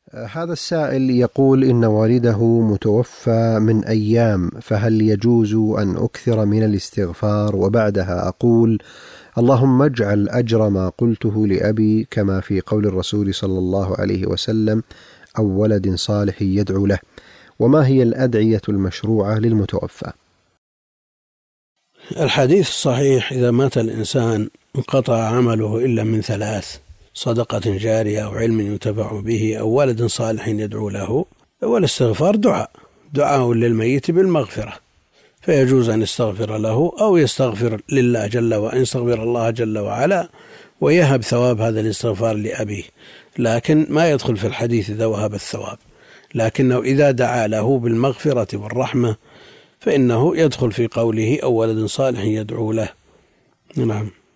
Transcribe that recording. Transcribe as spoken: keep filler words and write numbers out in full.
هذا السائل يقول إن والده متوفى من أيام، فهل يجوز أن أكثر من الاستغفار وبعدها أقول اللهم اجعل أجر ما قلته لأبي كما في قول الرسول صلى الله عليه وسلم أو ولد صالح يدعو له؟ وما هي الأدعية المشروعة للمتوفى؟ الحديث الصحيح إذا مات الإنسان انقطع عمله إلا من ثلاث: صدقة جارية أو علم ينتفع به أو ولد صالح يدعو له. والاستغفار دعاء دعاء للميت بالمغفرة، فيجوز أن يستغفر له أو يستغفر لله جل وعلا، يستغفر الله جل وعلا ويهب ثواب هذا الاستغفار لأبيه، لكن ما يدخل في الحديث إذا وهب الثواب، لكنه إذا دعا له بالمغفرة والرحمة فإنه يدخل في قوله أو ولد صالح يدعو له. نعم.